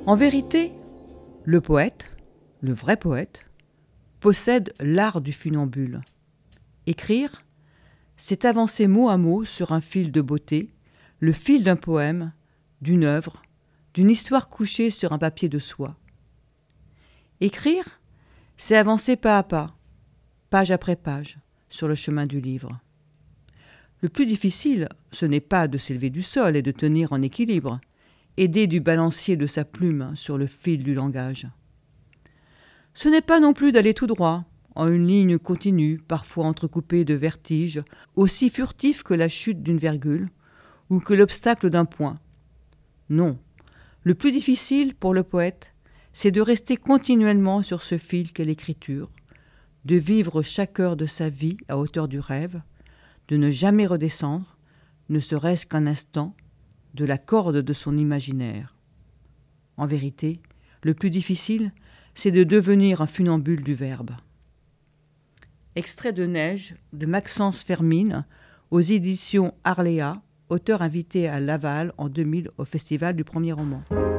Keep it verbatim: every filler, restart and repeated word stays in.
En vérité, le poète, le vrai poète, possède l'art du funambule. Écrire, c'est avancer mot à mot sur un fil de beauté, le fil d'un poème, d'une œuvre, d'une histoire couchée sur un papier de soie. Écrire, c'est avancer pas à pas, page après page, sur le chemin du livre. Le plus difficile, ce n'est pas de s'élever du sol et de tenir en équilibre, aidé du balancier de sa plume sur le fil du langage. Ce n'est pas non plus d'aller tout droit, en une ligne continue, parfois entrecoupée de vertiges, aussi furtifs que la chute d'une virgule, ou que l'obstacle d'un point. Non, le plus difficile pour le poète, c'est de rester continuellement sur ce fil qu'est l'écriture, de vivre chaque heure de sa vie à hauteur du rêve, de ne jamais redescendre, ne serait-ce qu'un instant, de la corde de son imaginaire. En vérité, le plus difficile, c'est de devenir un funambule du verbe. Extrait de Neige de Maxence Fermine aux éditions Arléa, auteur invité à Laval en deux mille au Festival du Premier Roman.